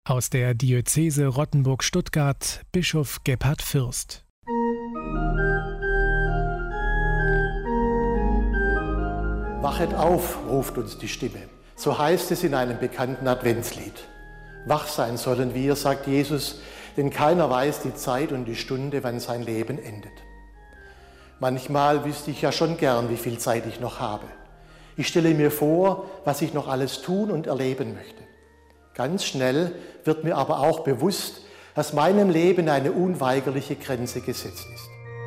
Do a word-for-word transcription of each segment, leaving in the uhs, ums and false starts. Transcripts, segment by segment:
Aus der Diözese Rottenburg-Stuttgart, Bischof Gebhard Fürst. Wachet auf, ruft uns die Stimme. So heißt es in einem bekannten Adventslied. Wach sein sollen wir, sagt Jesus, denn keiner weiß die Zeit und die Stunde, wann sein Leben endet. Manchmal wüsste ich ja schon gern, wie viel Zeit ich noch habe. Ich stelle mir vor, was ich noch alles tun und erleben möchte. Ganz schnell wird mir aber auch bewusst, dass meinem Leben eine unweigerliche Grenze gesetzt ist.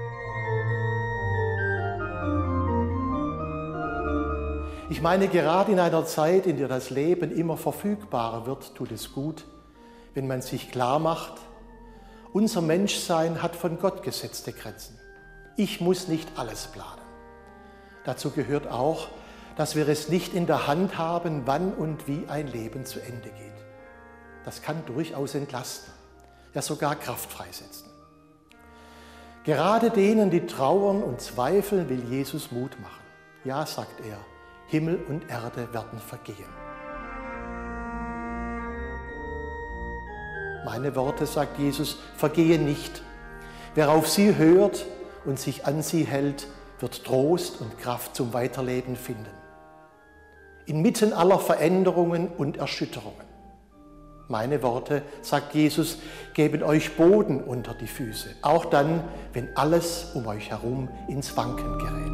Ich meine, gerade in einer Zeit, in der das Leben immer verfügbarer wird, tut es gut, wenn man sich klar macht, unser Menschsein hat von Gott gesetzte Grenzen. Ich muss nicht alles planen. Dazu gehört auch, dass wir es nicht in der Hand haben, wann und wie ein Leben zu Ende geht. Das kann durchaus entlasten, ja sogar Kraft freisetzen. Gerade denen, die trauern und zweifeln, will Jesus Mut machen. Ja, sagt er, Himmel und Erde werden vergehen. Meine Worte, sagt Jesus, vergehen nicht. Wer auf sie hört und sich an sie hält, wird Trost und Kraft zum Weiterleben finden. Inmitten aller Veränderungen und Erschütterungen. Meine Worte, sagt Jesus, geben euch Boden unter die Füße, auch dann, wenn alles um euch herum ins Wanken gerät.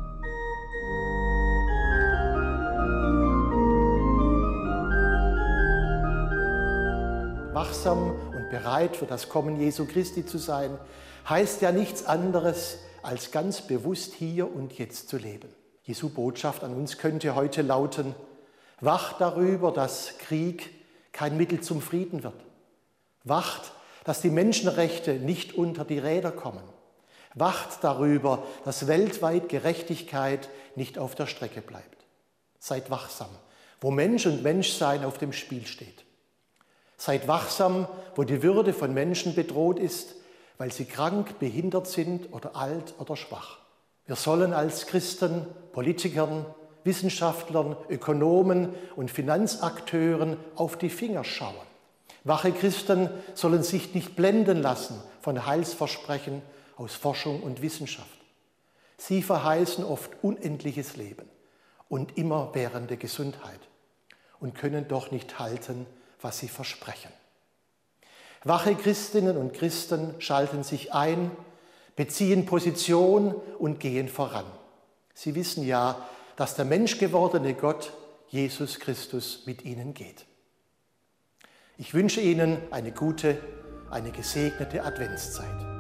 Wachsam und bereit für das Kommen Jesu Christi zu sein, heißt ja nichts anderes, als ganz bewusst hier und jetzt zu leben. Jesu Botschaft an uns könnte heute lauten: Wacht darüber, dass Krieg kein Mittel zum Frieden wird. Wacht, dass die Menschenrechte nicht unter die Räder kommen. Wacht darüber, dass weltweit Gerechtigkeit nicht auf der Strecke bleibt. Seid wachsam, wo Mensch und Menschsein auf dem Spiel steht. Seid wachsam, wo die Würde von Menschen bedroht ist, weil sie krank, behindert sind oder alt oder schwach. Wir sollen als Christen, Politikern, Wissenschaftlern, Ökonomen und Finanzakteuren auf die Finger schauen. Wache Christen sollen sich nicht blenden lassen von Heilsversprechen aus Forschung und Wissenschaft. Sie verheißen oft unendliches Leben und immerwährende Gesundheit und können doch nicht halten, was sie versprechen. Wache Christinnen und Christen schalten sich ein, beziehen Position und gehen voran. Sie wissen ja, dass der menschgewordene Gott, Jesus Christus, mit ihnen geht. Ich wünsche Ihnen eine gute, eine gesegnete Adventszeit.